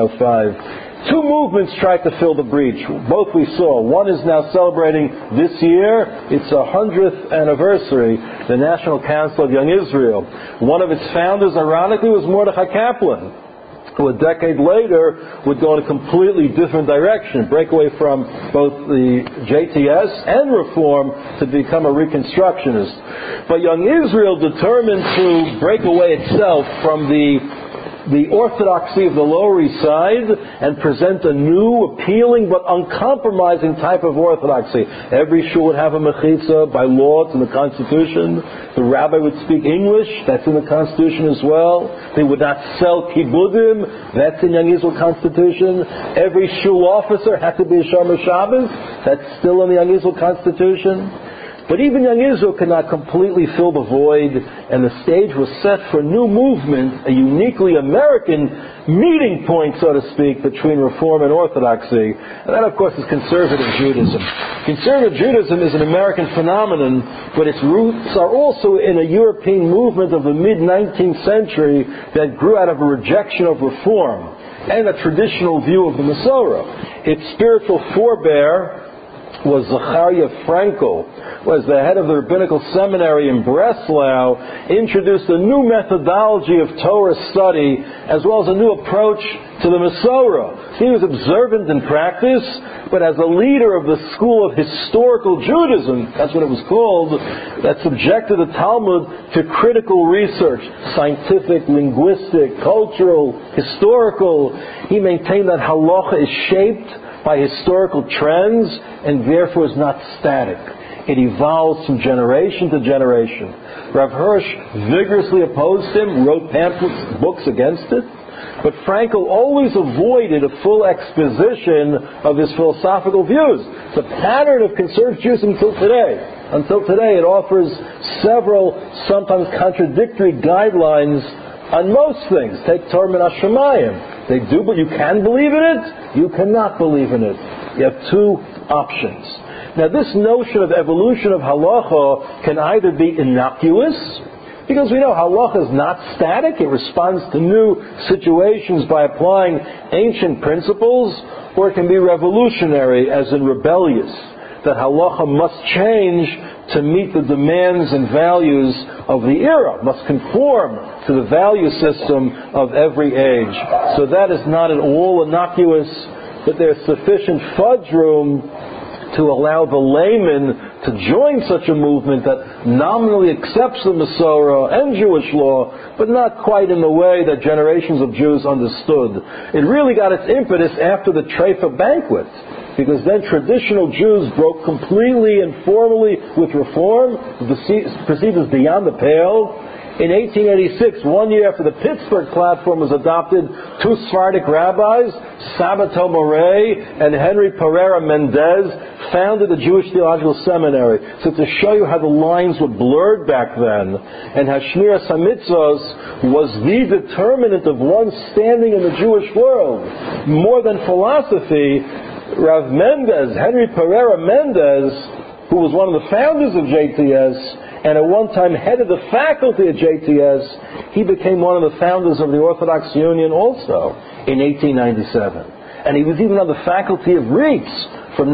1905. Two movements tried to fill the breach. Both we saw. One is now celebrating this year its 100th anniversary, the National Council of Young Israel. One of its founders, ironically, was Mordechai Kaplan, who a decade later would go in a completely different direction, break away from both the JTS and Reform to become a Reconstructionist. But Young Israel determined to break away itself from the orthodoxy of the Lower East Side and present a new, appealing, but uncompromising type of orthodoxy. Every shul would have a mechitza by law, it's in the Constitution. The rabbi would speak English, that's in the Constitution as well. They would not sell kibudim, that's in Young Israel Constitution. Every shul officer had to be a Shomer Shabbos, that's still in the Young Israel Constitution. But even Young Israel could not completely fill the void, and the stage was set for a new movement, a uniquely American meeting point, so to speak, between Reform and Orthodoxy. And that, of course, is Conservative Judaism. Conservative Judaism is an American phenomenon, but its roots are also in a European movement of the mid-19th century that grew out of a rejection of Reform and a traditional view of the Masorah. Its spiritual forebear was Zachariah Frankel, was the head of the rabbinical seminary in Breslau, introduced a new methodology of Torah study as well as a new approach to the Masorah. He was observant in practice, but as a leader of the school of historical Judaism, that's what it was called, that subjected the Talmud to critical research, scientific, linguistic, cultural, historical. He maintained that halacha is shaped by historical trends and therefore is not static. It evolves from generation to generation. Rav Hirsch vigorously opposed him, wrote pamphlets, books against it, but Frankel always avoided a full exposition of his philosophical views. It's a pattern of conservative Judaism until today. Until today, it offers several, sometimes contradictory guidelines on most things. Take Torah min Hashemayim. They do, but you can believe in it, you cannot believe in it. You have two options. Now, this notion of evolution of halacha can either be innocuous, because we know halacha is not static, it responds to new situations by applying ancient principles, or it can be revolutionary, as in rebellious, that halacha must change to meet the demands and values of the era, must conform to the value system of every age. So that is not at all innocuous, but there's sufficient fudge room to allow the layman to join such a movement that nominally accepts the Masorah and Jewish law, but not quite in the way that generations of Jews understood. It really got its impetus after the Treifa banquet, because then traditional Jews broke completely and formally with Reform, perceived as beyond the pale. In 1886, 1 year after the Pittsburgh Platform was adopted, two Sephardic rabbis, Sabato Morey and Henry Pereira Mendez, founded the Jewish Theological Seminary. So to show you how the lines were blurred back then, and how Shmiras HaMitzvos was the determinant of one's standing in the Jewish world, more than philosophy, Rav Mendez, Henry Pereira Mendez, who was one of the founders of JTS, and at one time head of the faculty at JTS, he became one of the founders of the Orthodox Union also in 1897. And he was even on the faculty of RIETS from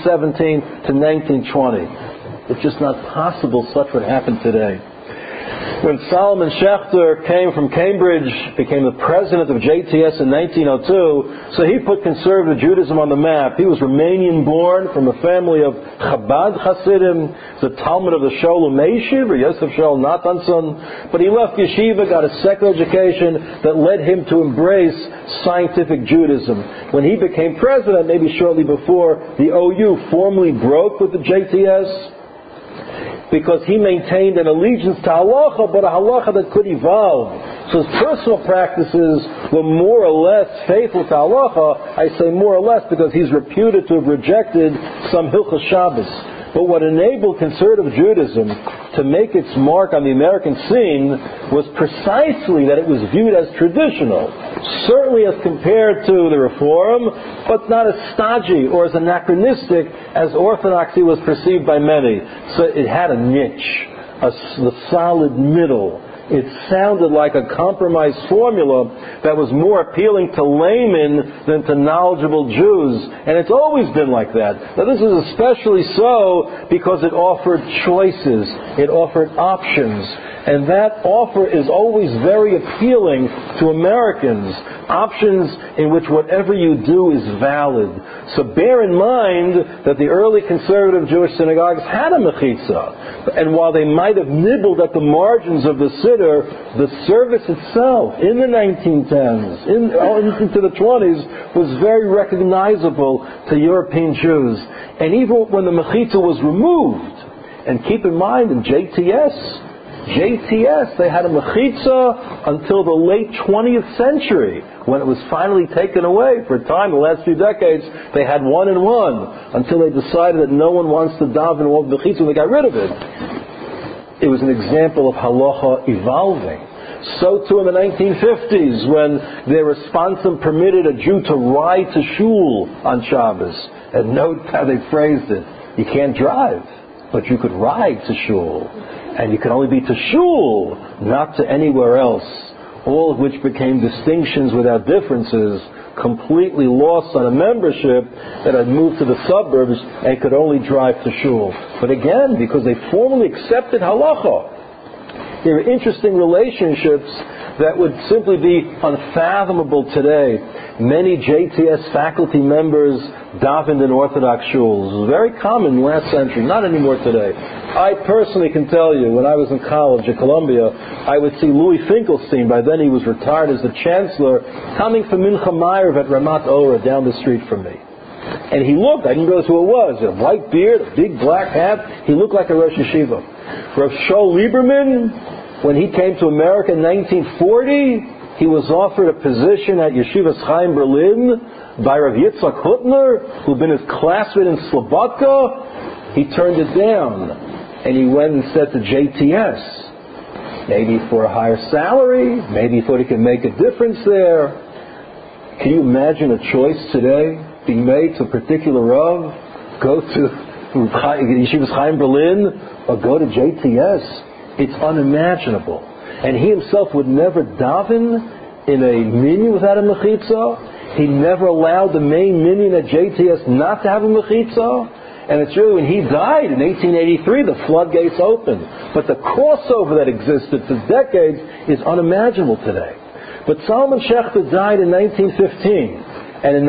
1917 to 1920. It's just not possible such would happen today. When Solomon Schechter came from Cambridge, became the president of JTS in 1902, so he put conservative Judaism on the map. He was Romanian born from a family of Chabad Hasidim, the Talmud of the Sholem Yeshiv, or Yosef Shaul Natanson, but he left yeshiva, got a secular education that led him to embrace scientific Judaism. When he became president, maybe shortly before, the OU formally broke with the JTS. because he maintained an allegiance to halacha, but a halacha that could evolve. So his personal practices were more or less faithful to halacha. I say more or less because he's reputed to have rejected some Hilchos Shabbos. But what enabled conservative Judaism to make its mark on the American scene was precisely that it was viewed as traditional, certainly as compared to the Reform, but not as stodgy or as anachronistic as Orthodoxy was perceived by many. So it had a niche, the solid middle. It sounded like a compromise formula that was more appealing to laymen than to knowledgeable Jews. And it's always been like that. Now this is especially so because it offered choices. It offered options. And that offer is always very appealing to Americans. Options in which whatever you do is valid. So bear in mind that the early conservative Jewish synagogues had a mechitza. And while they might have nibbled at the margins of the siddur, the service itself in the 1910s, into the 20s, was very recognizable to European Jews. And even when the mechitza was removed, and keep in mind in JTS, they had a mechitza until the late 20th century, when it was finally taken away. For a time, the last few decades, they had 1 and 1, until they decided that no one wants to daven with mechitza, and they got rid of it. It was an example of halacha evolving. So too in the 1950s, when their responsum permitted a Jew to ride to shul on Shabbos. And note how they phrased it. You can't drive, but you could ride to shul. And you can only be to shul, not to anywhere else. All of which became distinctions without differences, completely lost on a membership that had moved to the suburbs and could only drive to shul. But again, because they formally accepted halacha, there are interesting relationships that would simply be unfathomable today. Many JTS faculty members davened in Orthodox shuls. It was very common in the last century, not anymore today. I personally can tell you, when I was in college at Columbia, I would see Louis Finkelstein, by then he was retired as the chancellor, coming from Mincha Ma'ariv at Ramat Ora down the street from me. And he looked, I didn't realize who it was, a white beard, a big black hat, he looked like a Rosh Yeshiva. Rav Shaul Lieberman, when he came to America in 1940, he was offered a position at Yeshivas Chaim Berlin by Rav Yitzhak Hutner, who'd been his classmate in Slobodka. He turned it down, and he went and said to JTS, maybe for a higher salary, maybe he thought he could make a difference there. Can you imagine a choice today being made to a particular Rav, go to Yeshivas Chaim Berlin, or go to JTS? It's unimaginable. And he himself would never daven in a minyan without a mechitza. He never allowed the main minyan at JTS not to have a mechitza. And it's really when he died in 1883, the floodgates opened. But the crossover that existed for decades is unimaginable today. But Solomon Schechter died in 1915. And in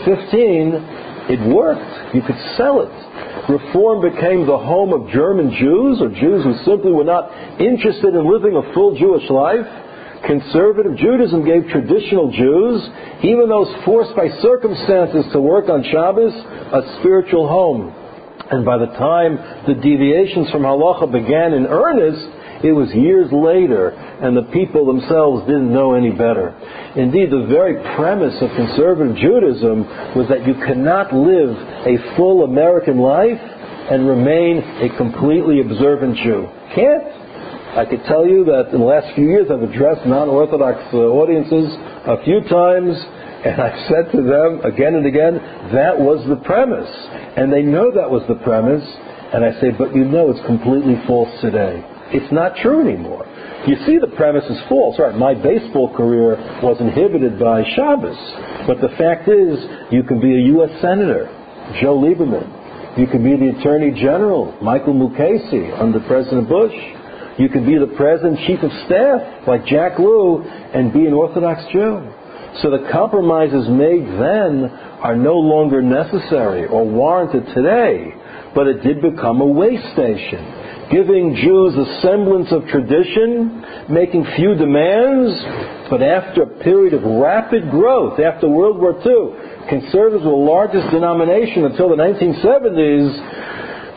1915, it worked. You could sell it. Reform became the home of German Jews, or Jews who simply were not interested in living a full Jewish life. Conservative Judaism gave traditional Jews, even those forced by circumstances to work on Shabbos, a spiritual home. And by the time the deviations from halacha began in earnest, it was years later, and the people themselves didn't know any better. Indeed, the very premise of conservative Judaism was that you cannot live a full American life and remain a completely observant Jew. Can't. I could tell you that in the last few years I've addressed non-Orthodox audiences a few times, and I've said to them again and again, that was the premise. And they know that was the premise, and I say, but you know it's completely false today. It's not true anymore. You see the premise is false. Right, my baseball career was inhibited by Shabbos. But the fact is, you can be a U.S. Senator, Joe Lieberman. You can be the Attorney General, Michael Mukasey, under President Bush. You can be the President, Chief of Staff, like Jack Lew, and be an Orthodox Jew. So the compromises made then are no longer necessary or warranted today. But it did become a way station, giving Jews a semblance of tradition, making few demands, but after a period of rapid growth, after World War II, conservatives were the largest denomination until the 1970s.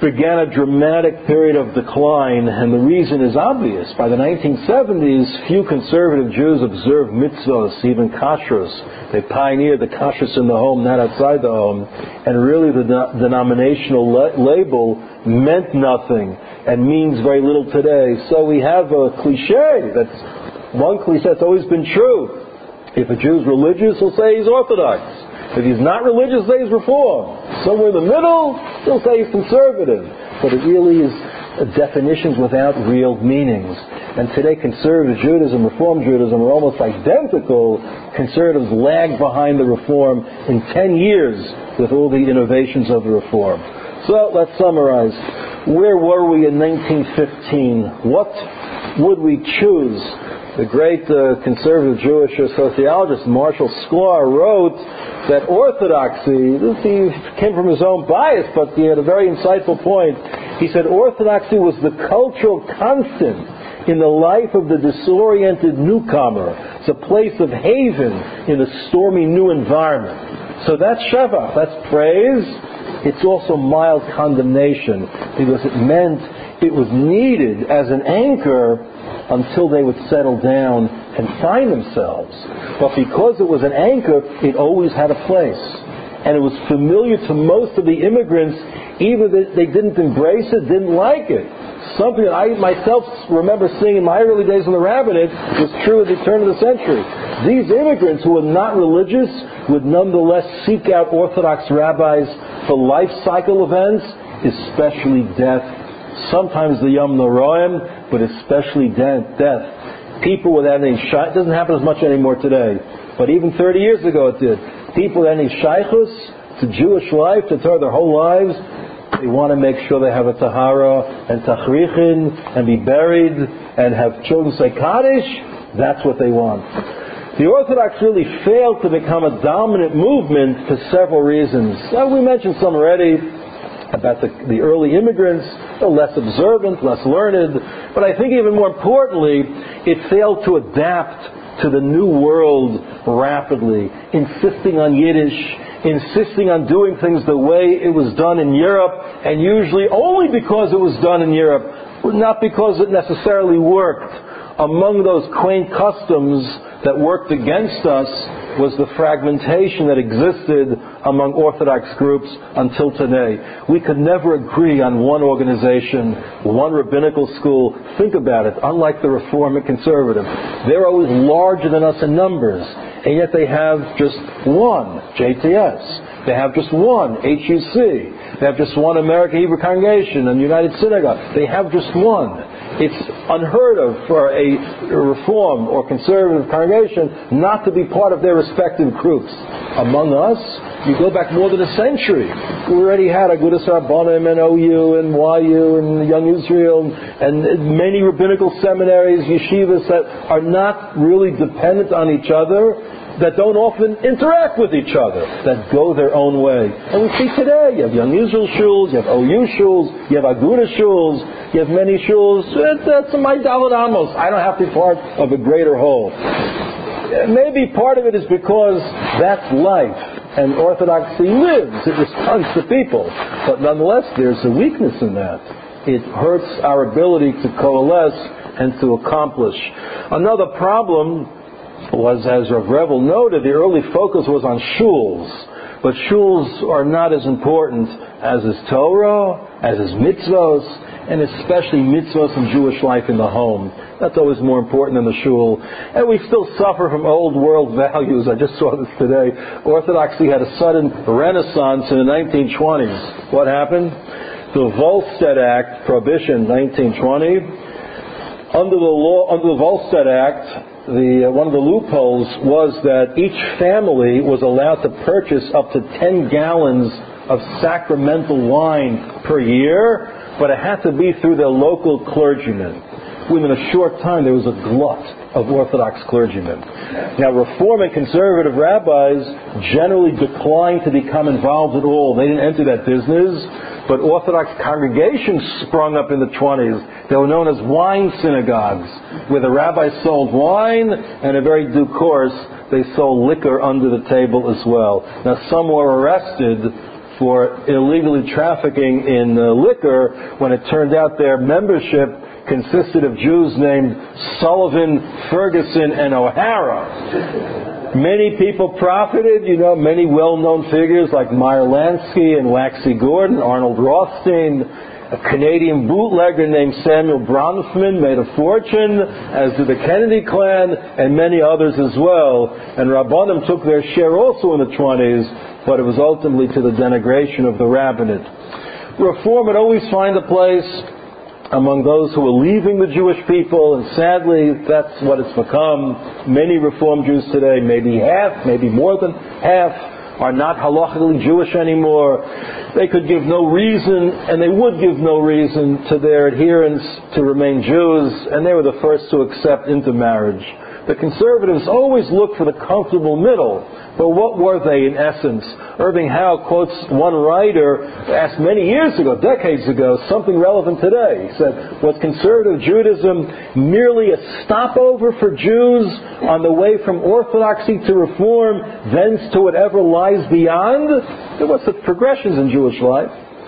began a dramatic period of decline, and the reason is obvious. By the 1970s, few conservative Jews observed mitzvos, even kashrus. They pioneered the kashrus in the home, not outside the home, and really the denominational label meant nothing and means very little today. So we have a cliche, that's one cliche that's always been true. If a Jew's religious, he'll say he's Orthodox. If he's not religious, he'll say he's Reform. Somewhere in the middle, he'll say he's conservative. But it really is definitions without real meanings. And today, conservative Judaism, Reform Judaism are almost identical. Conservatives lag behind the Reform in 10 years with all the innovations of the Reform. So let's summarize. Where were we in 1915? What would we choose? The great conservative Jewish sociologist Marshall Sklar wrote that orthodoxy, he came from his own bias, but he had a very insightful point. He said orthodoxy was the cultural constant in the life of the disoriented newcomer. It's a place of haven in a stormy new environment. So that's Shevach, that's praise. It's also mild condemnation, because it meant it was needed as an anchor until they would settle down and find themselves. But because it was an anchor, it always had a place. And it was familiar to most of the immigrants, even if they didn't embrace it, didn't like it. Something that I myself remember seeing in my early days in the rabbinate was true at the turn of the century. These immigrants who were not religious would nonetheless seek out Orthodox rabbis for life cycle events, especially death. Sometimes the Yom Noraim, but especially death. People without any it doesn't happen as much anymore today, but even 30 years ago it did. People without any shaychus to Jewish life, to Torah their whole lives, they want to make sure they have a tahara and tachrichin and be buried and have children say Kaddish. That's what they want. The Orthodox really failed to become a dominant movement for several reasons. We mentioned some already about the early immigrants, less observant, less learned, but I think even more importantly, it failed to adapt to the new world rapidly, insisting on Yiddish, insisting on doing things the way it was done in Europe, and usually only because it was done in Europe, not because it necessarily worked. Among those quaint customs that worked against us was the fragmentation that existed among Orthodox groups until today. We could never agree on one organization, one rabbinical school. Think about it. Unlike the Reform and Conservative, they're always larger than us in numbers, and yet they have just one JTS. They have just one HUC. They have just one American Hebrew Congregation and United Synagogue. They have just one. It's unheard of for a Reform or Conservative congregation not to be part of their respective groups. Among us, you go back more than a century. We already had Agudas Rabbanim and OU and YU and Young Israel and many rabbinical seminaries, yeshivas that are not really dependent on each other, that don't often interact with each other, that go their own way. And we see today, you have Young Israel shuls, you have OU shuls, you have Aguda shuls, you have many shuls. That's my Daled Amos. I don't have to be part of a greater whole. Maybe part of it is because that's life, and Orthodoxy lives. It responds to people. But nonetheless, there's a weakness in that. It hurts our ability to coalesce and to accomplish. Another problem was, as Rav Revel noted, the early focus was on shuls. But shuls are not as important as is Torah, as is mitzvos, and especially mitzvos in Jewish life in the home. That's always more important than the shul. And we still suffer from old world values. I just saw this today. Orthodoxy had a sudden renaissance in the 1920s. What happened? The Volstead Act, prohibition, 1920. Under the Volstead Act, one of the loopholes was that each family was allowed to purchase up to 10 gallons of sacramental wine per year, but it had to be through their local clergyman. Within a short time, there was a glut of Orthodox clergymen. Now, Reform and Conservative rabbis generally declined to become involved at all. They didn't enter that business. But Orthodox congregations sprung up in the 20s. They were known as wine synagogues, where the rabbis sold wine, and in very due course, they sold liquor under the table as well. Now, some were arrested for illegally trafficking in liquor when it turned out their membership consisted of Jews named Sullivan, Ferguson, and O'Hara. Many people profited, many well-known figures like Meyer Lansky and Waxy Gordon, Arnold Rothstein. A Canadian bootlegger named Samuel Bronfman made a fortune, as did the Kennedy clan, and many others as well. And Rabbanim took their share also in the 20s, but it was ultimately to the denigration of the rabbinate. Reform would always find a place among those who are leaving the Jewish people, and sadly that's what it's become. Many Reform Jews today, maybe half, maybe more than half, are not halachically Jewish anymore. They could give no reason, and they would give no reason to their adherents to remain Jews, and they were the first to accept intermarriage. The conservatives always looked for the comfortable middle, but what were they in essence? Irving Howe quotes one writer, asked many years ago, decades ago, something relevant today. He said, was conservative Judaism merely a stopover for Jews on the way from orthodoxy to reform, thence to whatever lies beyond? There were such progressions in Jewish life.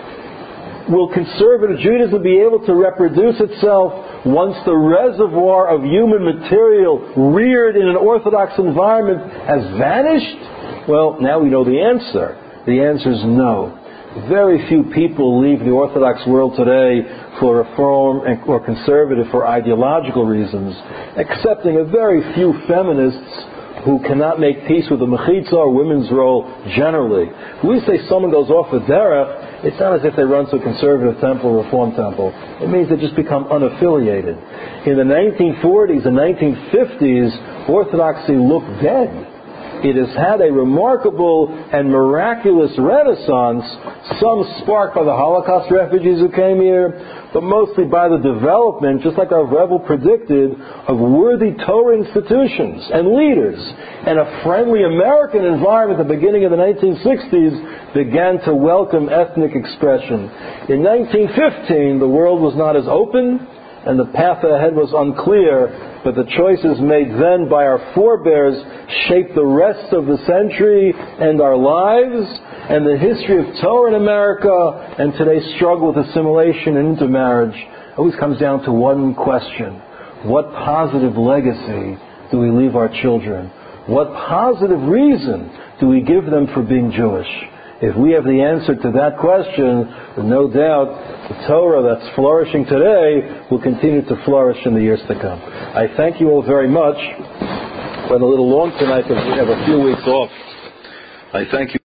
Will conservative Judaism be able to reproduce itself once the reservoir of human material reared in an Orthodox environment has vanished? Well, now we know the answer. The answer is no. Very few people leave the Orthodox world today for reform or conservative for ideological reasons, excepting a very few feminists who cannot make peace with the mechitza or women's role generally. When we say someone goes off the derech, it's not as if they run to a conservative temple or reform temple. It means they just become unaffiliated. In the 1940s and 1950s, Orthodoxy looked dead. It has had a remarkable and miraculous renaissance, some sparked by the Holocaust refugees who came here, but mostly by the development, just like our Rebbe predicted, of worthy Torah institutions and leaders. And a friendly American environment at the beginning of the 1960s began to welcome ethnic expression. In 1915, the world was not as open, and the path ahead was unclear, but the choices made then by our forebears shaped the rest of the century and our lives, and the history of Torah in America and today's struggle with assimilation and intermarriage always comes down to one question. What positive legacy do we leave our children? What positive reason do we give them for being Jewish? If we have the answer to that question, then no doubt the Torah that's flourishing today will continue to flourish in the years to come. I thank you all very much. Went a little long tonight because we have a few weeks off. I thank you.